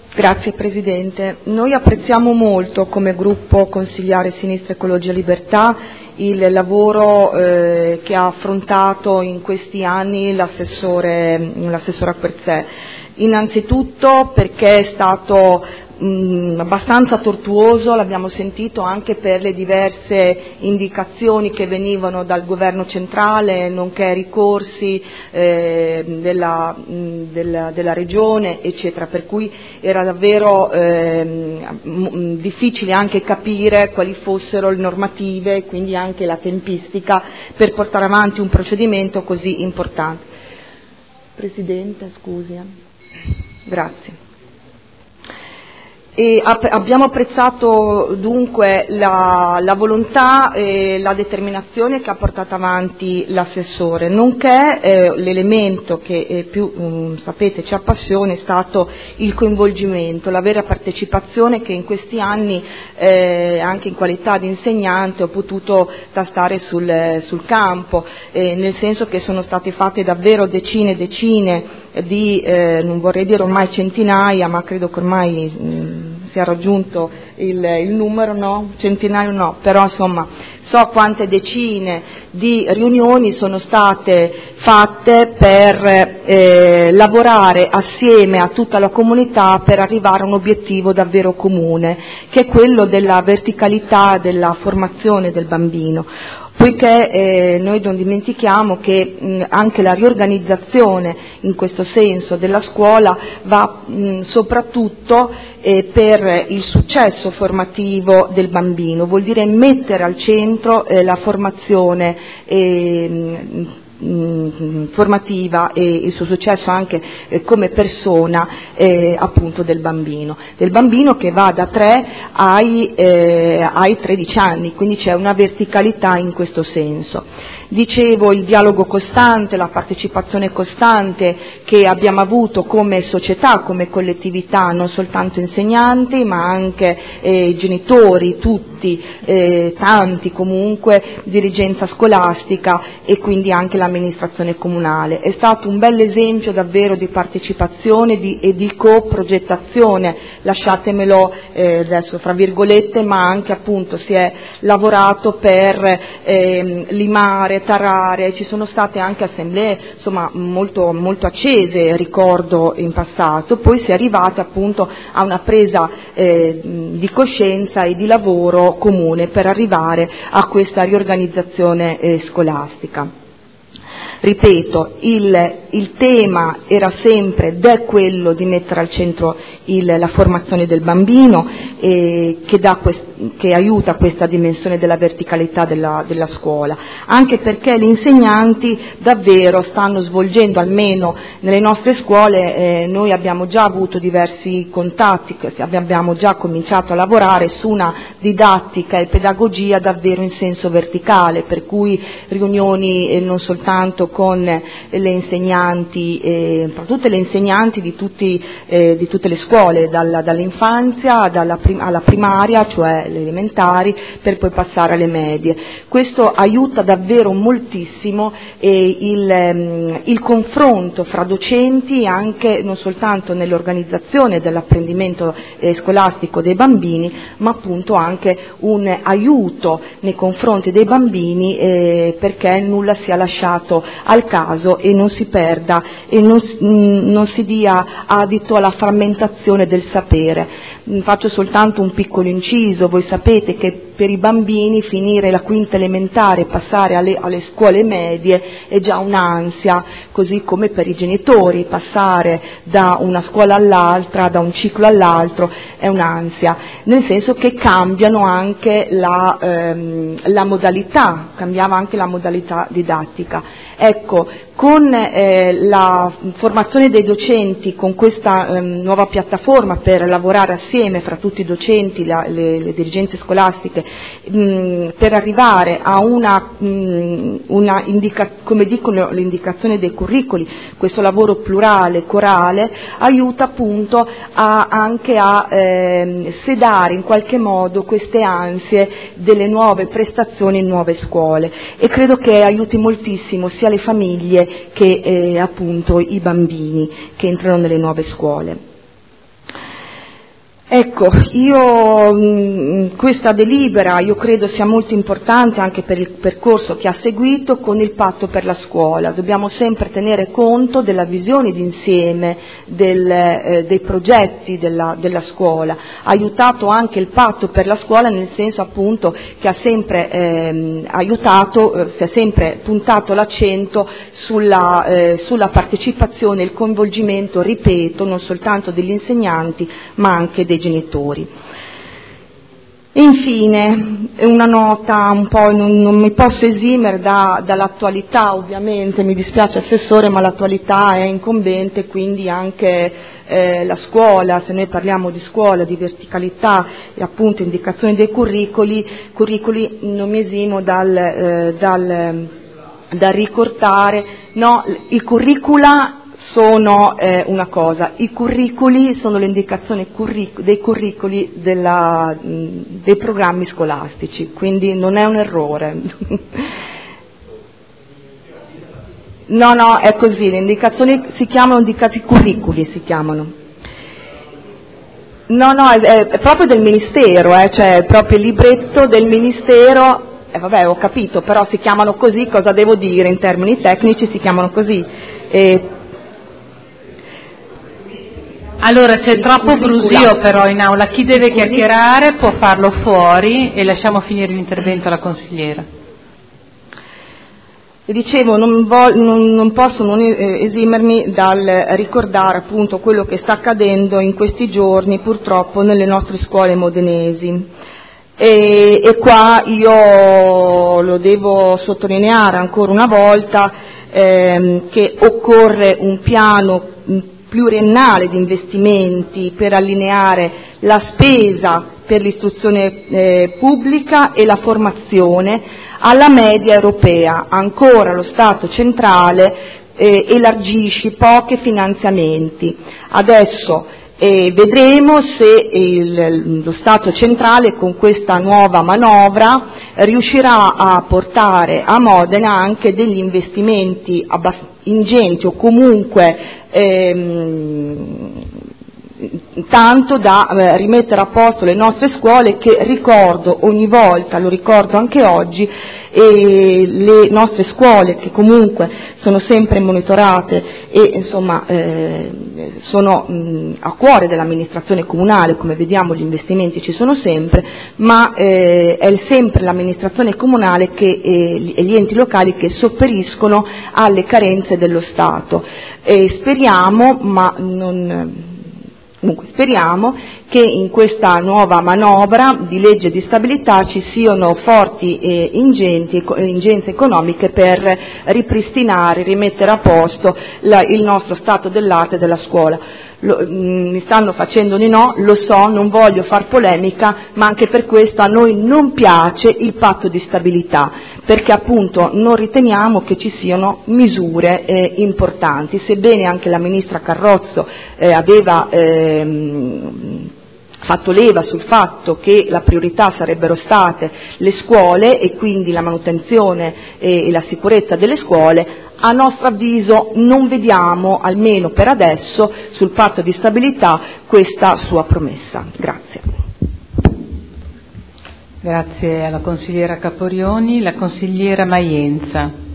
Grazie Presidente. Noi apprezziamo molto come gruppo consigliare Sinistra Ecologia Libertà il lavoro che ha affrontato in questi anni l'assessore Querzè. Innanzitutto perché è stato abbastanza tortuoso, l'abbiamo sentito anche per le diverse indicazioni che venivano dal governo centrale, nonché ricorsi della regione, eccetera, per cui era davvero difficile anche capire quali fossero le normative e quindi anche la tempistica per portare avanti un procedimento così importante. Presidente, scusi. Grazie. E abbiamo apprezzato dunque la volontà e la determinazione che ha portato avanti l'assessore, nonché l'elemento che più sapete ci appassiona è stato il coinvolgimento, la vera partecipazione che in questi anni anche in qualità di insegnante ho potuto tastare sul campo, nel senso che sono state fatte davvero decine di, non vorrei dire ormai centinaia, ma credo che ormai sia raggiunto il numero, no? Centinaio no, però insomma so quante decine di riunioni sono state fatte per lavorare assieme a tutta la comunità per arrivare a un obiettivo davvero comune, che è quello della verticalità della formazione del bambino. Poiché noi non dimentichiamo che anche la riorganizzazione in questo senso della scuola va soprattutto per il successo formativo del bambino, vuol dire mettere al centro la formazione formativa e il suo successo anche come persona appunto del bambino che va da 3 ai 13 anni, quindi c'è una verticalità in questo senso. Dicevo, il dialogo costante, la partecipazione costante che abbiamo avuto come società, come collettività, non soltanto insegnanti ma anche genitori, tutti, tanti comunque, dirigenza scolastica e quindi anche l'amministrazione comunale. È stato un bel esempio davvero di partecipazione e di coprogettazione, lasciatemelo adesso fra virgolette, ma anche appunto si è lavorato per limare, tarare, ci sono state anche assemblee insomma molto accese, ricordo in passato, poi si è arrivati appunto a una presa di coscienza e di lavoro comune per arrivare a questa riorganizzazione scolastica. Ripeto, il tema era sempre ed è quello di mettere al centro la formazione del bambino che aiuta questa dimensione della verticalità della scuola, anche perché gli insegnanti davvero stanno svolgendo, almeno nelle nostre scuole, noi abbiamo già avuto diversi contatti, abbiamo già cominciato a lavorare su una didattica e pedagogia davvero in senso verticale, per cui riunioni non soltanto con le insegnanti, tutte le insegnanti di tutte le scuole, dall'infanzia alla primaria, cioè le elementari, per poi passare alle medie. Questo aiuta davvero moltissimo il confronto fra docenti, anche non soltanto nell'organizzazione dell'apprendimento scolastico dei bambini, ma appunto anche un aiuto nei confronti dei bambini perché nulla sia lasciato al caso e non si perda e non si dia adito alla frammentazione del sapere. Faccio soltanto un piccolo inciso, voi sapete che per i bambini finire la quinta elementare e passare alle scuole medie è già un'ansia, così come per i genitori passare da una scuola all'altra, da un ciclo all'altro è un'ansia, nel senso che cambiano anche la modalità, cambiava anche la modalità didattica. Ecco, con la formazione dei docenti, con questa nuova piattaforma per lavorare assieme fra tutti i docenti, le dirigenze scolastiche, per arrivare a come dicono le indicazioni dei curricoli, questo lavoro plurale, corale, aiuta appunto anche a sedare in qualche modo queste ansie delle nuove prestazioni in nuove scuole, e credo che aiuti moltissimo sia le famiglie che appunto i bambini che entrano nelle nuove scuole. Ecco, questa delibera io credo sia molto importante anche per il percorso che ha seguito con il patto per la scuola. Dobbiamo sempre tenere conto della visione d'insieme, dei progetti della scuola. Ha aiutato anche il patto per la scuola nel senso appunto che ha sempre si è sempre puntato l'accento sulla partecipazione e il coinvolgimento, ripeto, non soltanto degli insegnanti ma anche dei genitori. Infine, una nota un po', non mi posso esimere dall'attualità, ovviamente, mi dispiace Assessore, ma l'attualità è incombente, quindi anche la scuola, se noi parliamo di scuola, di verticalità e appunto indicazione dei curricoli, non mi esimo dal ricordare, no, i curricula sono una cosa, i curricoli sono le indicazioni dei curricoli dei programmi scolastici, quindi non è un errore. No, è così, le indicazioni si chiamano curricoli, si chiamano. No, è proprio del Ministero, cioè proprio il libretto del Ministero. Vabbè, ho capito, però si chiamano così, cosa devo dire in termini tecnici, si chiamano così. Allora c'è troppo brusio però in aula, chi deve chiacchierare può farlo fuori e lasciamo finire l'intervento alla consigliera. Dicevo, non posso non esimermi dal ricordare appunto quello che sta accadendo in questi giorni purtroppo nelle nostre scuole modenesi. E qua io lo devo sottolineare ancora una volta che occorre un piano pluriennale di investimenti per allineare la spesa per l'istruzione pubblica e la formazione alla media europea. Ancora lo Stato centrale elargisce pochi finanziamenti. Adesso vedremo se lo Stato centrale con questa nuova manovra riuscirà a portare a Modena anche degli investimenti ingenti o comunque tanto da rimettere a posto le nostre scuole che ricordo ogni volta, lo ricordo anche oggi, le nostre scuole che comunque sono sempre monitorate e insomma sono a cuore dell'amministrazione comunale, come vediamo gli investimenti ci sono sempre, ma è sempre l'amministrazione comunale e gli enti locali che sopperiscono alle carenze dello Stato. Speriamo, speriamo che in questa nuova manovra di legge di stabilità ci siano forti ingenze economiche per ripristinare, rimettere a posto il nostro stato dell'arte della scuola. Mi stanno facendo di no, lo so, non voglio far polemica, ma anche per questo a noi non piace il patto di stabilità, perché appunto non riteniamo che ci siano misure importanti, sebbene anche la Ministra Carrozzo aveva fatto leva sul fatto che la priorità sarebbero state le scuole e quindi la manutenzione e la sicurezza delle scuole. A nostro avviso non vediamo, almeno per adesso, sul patto di stabilità questa sua promessa. Grazie. Grazie alla consigliera Caporioni. La consigliera Maienza.